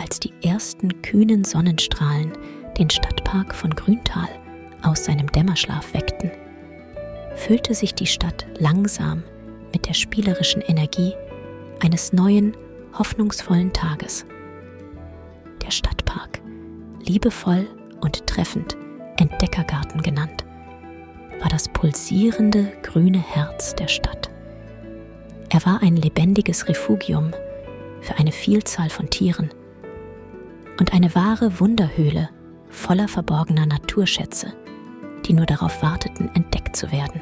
als die ersten kühnen Sonnenstrahlen den Stadtpark von Grüntal aus seinem Dämmerschlaf weckten, füllte sich die Stadt langsam mit der spielerischen Energie eines neuen, hoffnungsvollen Tages. Der Stadtpark, liebevoll und treffend Entdeckergarten genannt, war das pulsierende grüne Herz der Stadt. Er war ein lebendiges Refugium für eine Vielzahl von Tieren und eine wahre Wunderhöhle voller verborgener Naturschätze, die nur darauf warteten, entdeckt zu werden.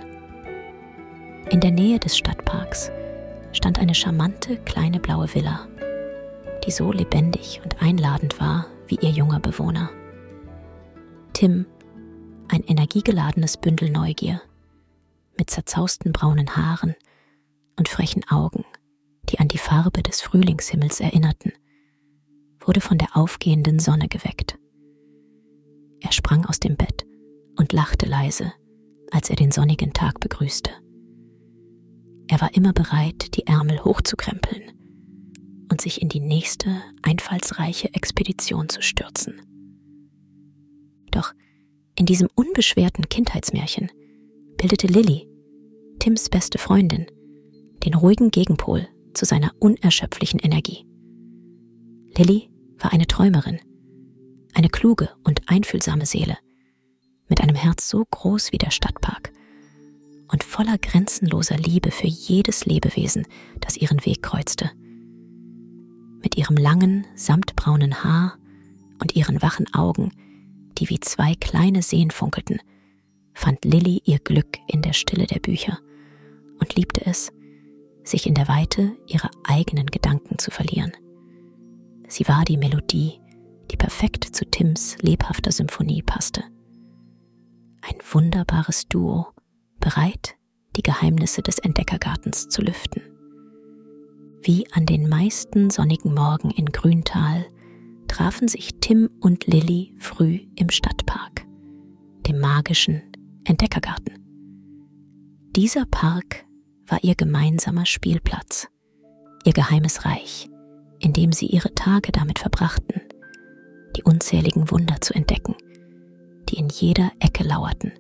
In der Nähe des Stadtparks stand eine charmante kleine blaue Villa, die so lebendig und einladend war wie ihr junger Bewohner. Tim, ein energiegeladenes Bündel Neugier, mit zerzausten braunen Haaren und frechen Augen, die an die Farbe des Frühlingshimmels erinnerten, wurde von der aufgehenden Sonne geweckt. Er sprang aus dem Bett und lachte leise, als er den sonnigen Tag begrüßte. Er war immer bereit, die Ärmel hochzukrempeln und sich in die nächste, einfallsreiche Expedition zu stürzen. Doch in diesem unbeschwerten Kindheitsmärchen bildete Lilly, Tims beste Freundin, den ruhigen Gegenpol zu seiner unerschöpflichen Energie. Lilly war eine Träumerin, eine kluge und einfühlsame Seele, mit einem Herz so groß wie der Stadtpark und voller grenzenloser Liebe für jedes Lebewesen, das ihren Weg kreuzte. Mit ihrem langen, samtbraunen Haar und ihren wachen Augen, die wie zwei kleine Seen funkelten, fand Lilly ihr Glück in der Stille der Bücher und liebte es, sich in der Weite ihrer eigenen Gedanken zu verlieren. Sie war die Melodie, die perfekt zu Tims lebhafter Symphonie passte. Ein wunderbares Duo, bereit, die Geheimnisse des Entdeckergartens zu lüften. Wie an den meisten sonnigen Morgen in Grüntal trafen sich Tim und Lilly früh im Stadtpark, dem magischen Entdeckergarten. Dieser Park war ihr gemeinsamer Spielplatz, ihr geheimes Reich, in dem sie ihre Tage damit verbrachten, die unzähligen Wunder zu entdecken, die in jeder Ecke lauerten.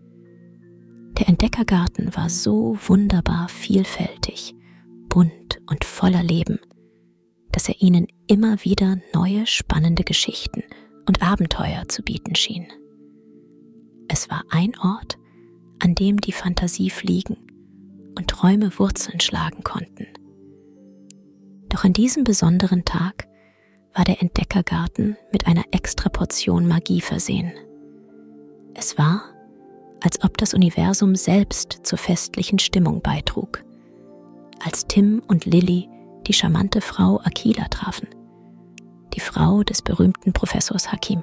Der Entdeckergarten war so wunderbar vielfältig, bunt und voller Leben, dass er ihnen immer wieder neue spannende Geschichten und Abenteuer zu bieten schien. Es war ein Ort, an dem die Fantasie fliegen und Träume Wurzeln schlagen konnten. Doch an diesem besonderen Tag war der Entdeckergarten mit einer extra Portion Magie versehen. Es war, als ob das Universum selbst zur festlichen Stimmung beitrug, als Tim und Lilly die charmante Frau Akila trafen, die Frau des berühmten Professors Hakim.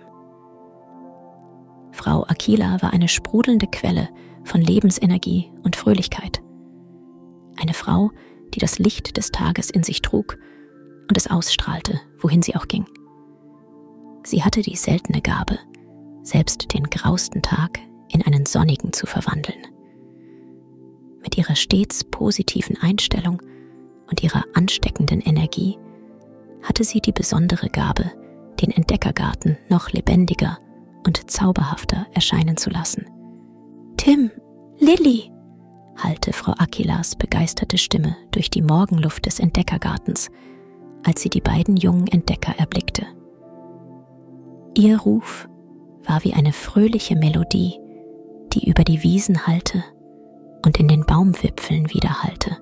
Frau Akila war eine sprudelnde Quelle von Lebensenergie und Fröhlichkeit. Eine Frau, die das Licht des Tages in sich trug und es ausstrahlte, wohin sie auch ging. Sie hatte die seltene Gabe, selbst den grausten Tag in einen sonnigen zu verwandeln. Mit ihrer stets positiven Einstellung und ihrer ansteckenden Energie hatte sie die besondere Gabe, den Entdeckergarten noch lebendiger und zauberhafter erscheinen zu lassen. »Tim, Lilly«, hallte Frau Akilas begeisterte Stimme durch die Morgenluft des Entdeckergartens, als sie die beiden jungen Entdecker erblickte. Ihr Ruf war wie eine fröhliche Melodie, die über die Wiesen hallte und in den Baumwipfeln widerhallte.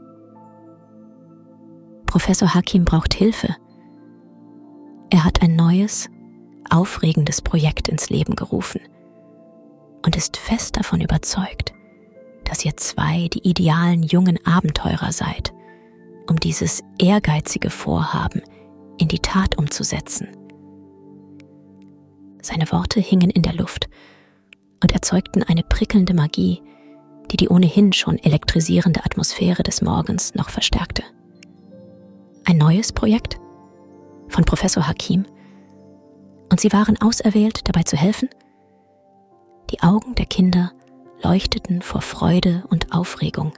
Professor Hakim braucht Hilfe. Er hat ein neues, aufregendes Projekt ins Leben gerufen und ist fest davon überzeugt, dass ihr zwei die idealen jungen Abenteurer seid, um dieses ehrgeizige Vorhaben in die Tat umzusetzen. Seine Worte hingen in der Luft und erzeugten eine prickelnde Magie, die die ohnehin schon elektrisierende Atmosphäre des Morgens noch verstärkte. Ein neues Projekt? Von Professor Hakim? Und sie waren auserwählt, dabei zu helfen? Die Augen der Kinder leuchteten vor Freude und Aufregung.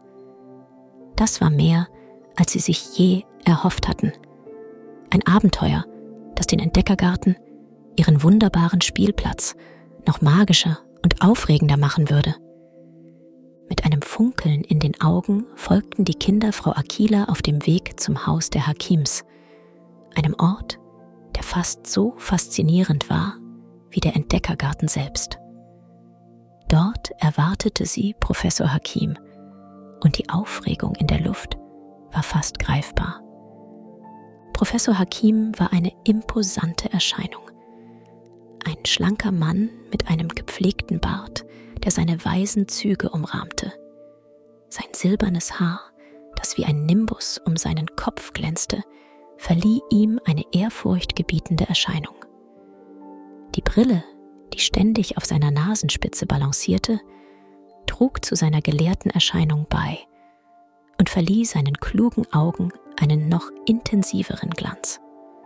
Das war mehr, als sie sich je erhofft hatten. Ein Abenteuer, das den Entdeckergarten, ihren wunderbaren Spielplatz, noch magischer und aufregender machen würde. Mit einem Funkeln in den Augen folgten die Kinder Frau Akila auf dem Weg zum Haus der Hakims, einem Ort, der fast so faszinierend war wie der Entdeckergarten selbst. Dort erwartete sie Professor Hakim und die Aufregung in der Luft war fast greifbar. Professor Hakim war eine imposante Erscheinung. Ein schlanker Mann mit einem gepflegten Bart, der seine weisen Züge umrahmte. Sein silbernes Haar, das wie ein Nimbus um seinen Kopf glänzte, verlieh ihm eine ehrfurchtgebietende Erscheinung. Die Brille, die ständig auf seiner Nasenspitze balancierte, trug zu seiner gelehrten Erscheinung bei und verlieh seinen klugen Augen einen noch intensiveren Glanz.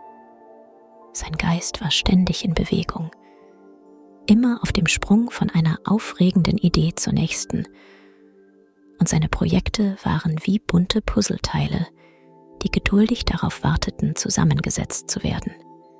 Sein Geist war ständig in Bewegung, immer auf dem Sprung von einer aufregenden Idee zur nächsten, und seine Projekte waren wie bunte Puzzleteile, die geduldig darauf warteten, zusammengesetzt zu werden.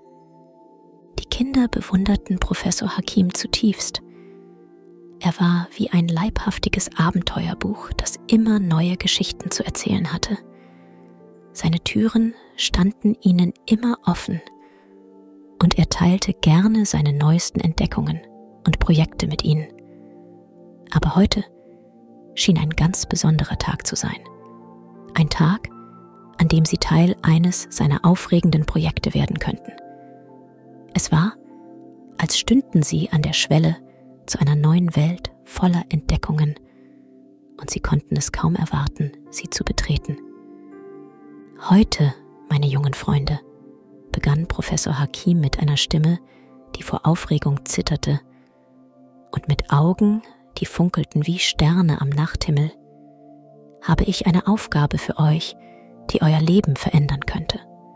Die Kinder bewunderten Professor Hakim zutiefst. Er war wie ein leibhaftiges Abenteuerbuch, das immer neue Geschichten zu erzählen hatte. Seine Türen standen ihnen immer offen und er teilte gerne seine neuesten Entdeckungen und Projekte mit ihnen. Aber heute schien ein ganz besonderer Tag zu sein. Ein Tag, an dem sie Teil eines seiner aufregenden Projekte werden könnten. Es war, als stünden sie an der Schwelle zu einer neuen Welt voller Entdeckungen und sie konnten es kaum erwarten, sie zu betreten. Heute, meine jungen Freunde, begann Professor Hakim mit einer Stimme, die vor Aufregung zitterte, und mit Augen, die funkelten wie Sterne am Nachthimmel, habe ich eine Aufgabe für euch, die euer Leben verändern könnte.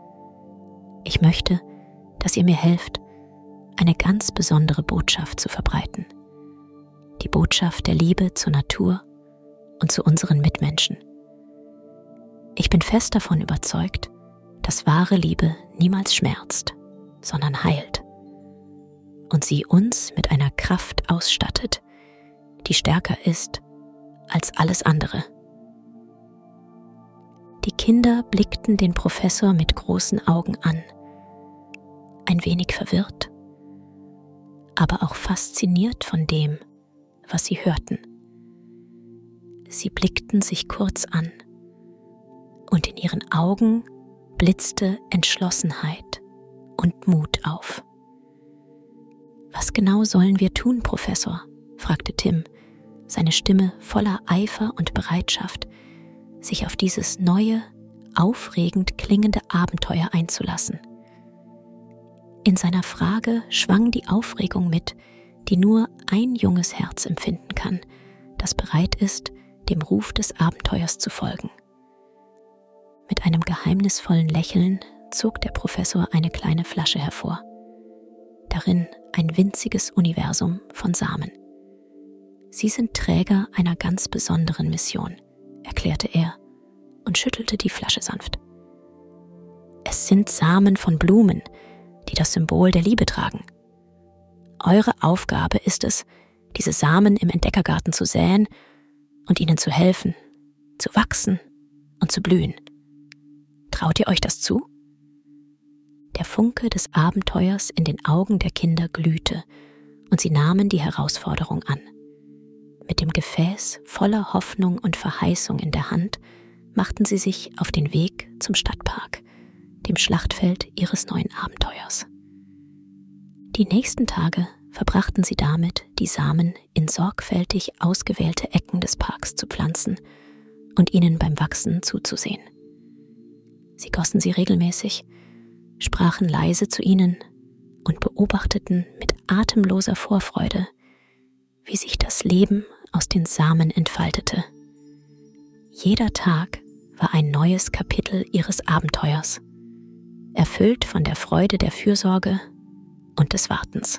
Ich möchte, dass ihr mir helft, eine ganz besondere Botschaft zu verbreiten. Die Botschaft der Liebe zur Natur und zu unseren Mitmenschen. Ich bin fest davon überzeugt, dass wahre Liebe niemals schmerzt, sondern heilt und sie uns mit einer Kraft ausstattet, die stärker ist als alles andere. Die Kinder blickten den Professor mit großen Augen an, ein wenig verwirrt, aber auch fasziniert von dem, was sie hörten. Sie blickten sich kurz an und in ihren Augen blitzte Entschlossenheit und Mut auf. »Was genau sollen wir tun, Professor?« fragte Tim, seine Stimme voller Eifer und Bereitschaft, sich auf dieses neue, aufregend klingende Abenteuer einzulassen. In seiner Frage schwang die Aufregung mit, die nur ein junges Herz empfinden kann, das bereit ist, dem Ruf des Abenteuers zu folgen. Mit einem geheimnisvollen Lächeln zog der Professor eine kleine Flasche hervor. Darin ein winziges Universum von Samen. Sie sind Träger einer ganz besonderen Mission, erklärte er und schüttelte die Flasche sanft. Es sind Samen von Blumen, die das Symbol der Liebe tragen. Eure Aufgabe ist es, diese Samen im Entdeckergarten zu säen und ihnen zu helfen, zu wachsen und zu blühen. Traut ihr euch das zu? Der Funke des Abenteuers in den Augen der Kinder glühte und sie nahmen die Herausforderung an. Mit dem Gefäß voller Hoffnung und Verheißung in der Hand machten sie sich auf den Weg zum Stadtpark, dem Schlachtfeld ihres neuen Abenteuers. Die nächsten Tage verbrachten sie damit, die Samen in sorgfältig ausgewählte Ecken des Parks zu pflanzen und ihnen beim Wachsen zuzusehen. Sie gossen sie regelmäßig, sprachen leise zu ihnen und beobachteten mit atemloser Vorfreude, wie sich das Leben aus den Samen entfaltete. Jeder Tag war ein neues Kapitel ihres Abenteuers, erfüllt von der Freude der Fürsorge und des Wartens.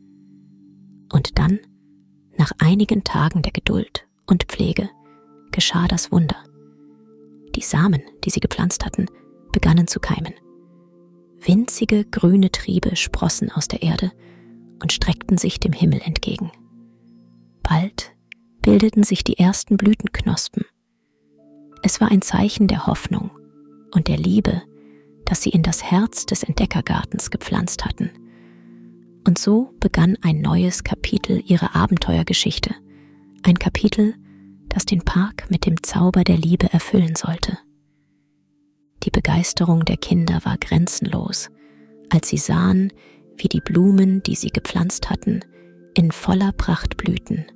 Und dann, nach einigen Tagen der Geduld und Pflege, geschah das Wunder. Die Samen, die sie gepflanzt hatten, begannen zu keimen. Winzige grüne Triebe sprossen aus der Erde und streckten sich dem Himmel entgegen. Bald bildeten sich die ersten Blütenknospen. Es war ein Zeichen der Hoffnung und der Liebe, das sie in das Herz des Entdeckergartens gepflanzt hatten. Und so begann ein neues Kapitel ihrer Abenteuergeschichte, ein Kapitel, das den Park mit dem Zauber der Liebe erfüllen sollte. Die Begeisterung der Kinder war grenzenlos, als sie sahen, wie die Blumen, die sie gepflanzt hatten, in voller Pracht blühten.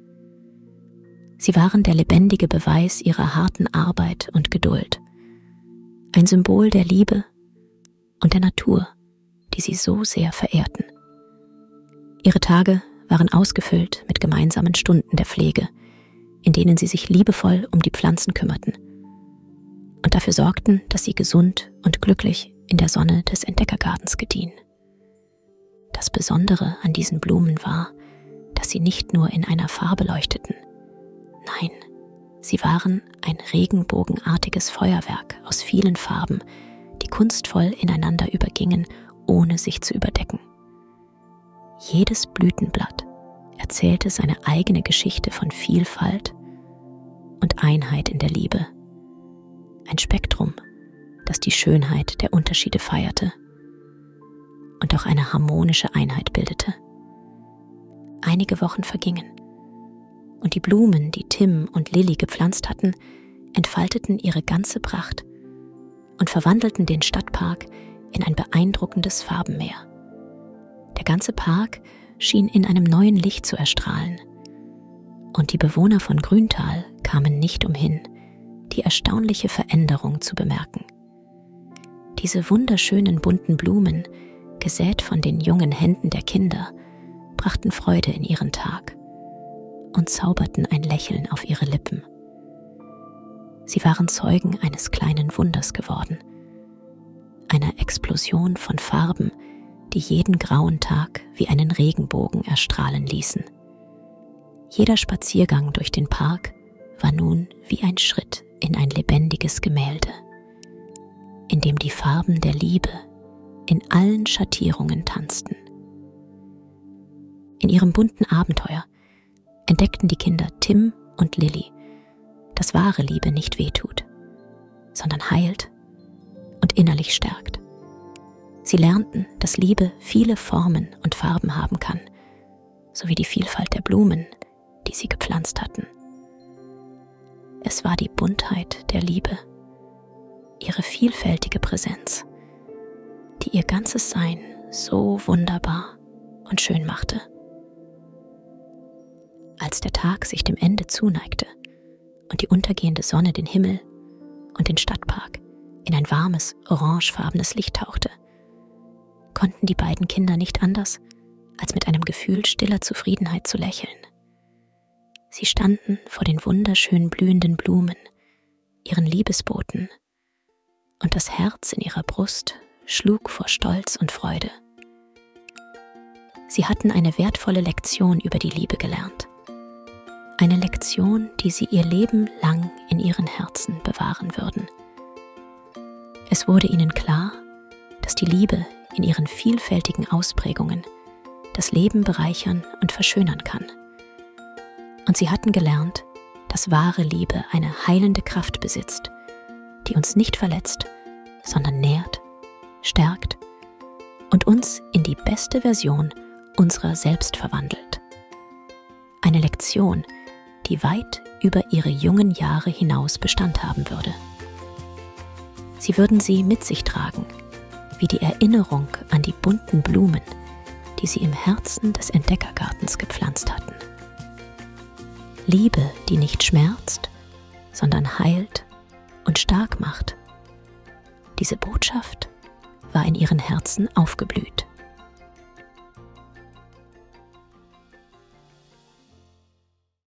Sie waren der lebendige Beweis ihrer harten Arbeit und Geduld, ein Symbol der Liebe und der Natur, die sie so sehr verehrten. Ihre Tage waren ausgefüllt mit gemeinsamen Stunden der Pflege, in denen sie sich liebevoll um die Pflanzen kümmerten und dafür sorgten, dass sie gesund und glücklich in der Sonne des Entdeckergartens gediehen. Das Besondere an diesen Blumen war, dass sie nicht nur in einer Farbe leuchteten. Nein, sie waren ein regenbogenartiges Feuerwerk aus vielen Farben, die kunstvoll ineinander übergingen, ohne sich zu überdecken. Jedes Blütenblatt erzählte seine eigene Geschichte von Vielfalt und Einheit in der Liebe. Ein Spektrum, das die Schönheit der Unterschiede feierte und auch eine harmonische Einheit bildete. Einige Wochen vergingen und die Blumen, die Tim und Lilly gepflanzt hatten, entfalteten ihre ganze Pracht und verwandelten den Stadtpark in ein beeindruckendes Farbenmeer. Der ganze Park schien in einem neuen Licht zu erstrahlen, und die Bewohner von Grüntal kamen nicht umhin, die erstaunliche Veränderung zu bemerken. Diese wunderschönen bunten Blumen, gesät von den jungen Händen der Kinder, brachten Freude in ihren Tag und zauberten ein Lächeln auf ihre Lippen. Sie waren Zeugen eines kleinen Wunders geworden, einer Explosion von Farben, die jeden grauen Tag wie einen Regenbogen erstrahlen ließen. Jeder Spaziergang durch den Park war nun wie ein Schritt in ein lebendiges Gemälde, in dem die Farben der Liebe in allen Schattierungen tanzten. In ihrem bunten Abenteuer entdeckten die Kinder Tim und Lilly, dass wahre Liebe nicht wehtut, sondern heilt und innerlich stärkt. Sie lernten, dass Liebe viele Formen und Farben haben kann, sowie die Vielfalt der Blumen, die sie gepflanzt hatten. Es war die Buntheit der Liebe, ihre vielfältige Präsenz, die ihr ganzes Sein so wunderbar und schön machte. Als der Tag sich dem Ende zuneigte und die untergehende Sonne den Himmel und den Stadtpark in ein warmes, orangefarbenes Licht tauchte, konnten die beiden Kinder nicht anders, als mit einem Gefühl stiller Zufriedenheit zu lächeln. Sie standen vor den wunderschön blühenden Blumen, ihren Liebesboten, und das Herz in ihrer Brust schlug vor Stolz und Freude. Sie hatten eine wertvolle Lektion über die Liebe gelernt. Eine Lektion, die sie ihr Leben lang in ihren Herzen bewahren würden. Es wurde ihnen klar, dass die Liebe in ihren vielfältigen Ausprägungen das Leben bereichern und verschönern kann. Und sie hatten gelernt, dass wahre Liebe eine heilende Kraft besitzt, die uns nicht verletzt, sondern nährt, stärkt und uns in die beste Version unserer selbst verwandelt. Eine Lektion, die weit über ihre jungen Jahre hinaus Bestand haben würde. Sie würden sie mit sich tragen, wie die Erinnerung an die bunten Blumen, die sie im Herzen des Entdeckergartens gepflanzt hatten. Liebe, die nicht schmerzt, sondern heilt und stark macht. Diese Botschaft war in ihren Herzen aufgeblüht.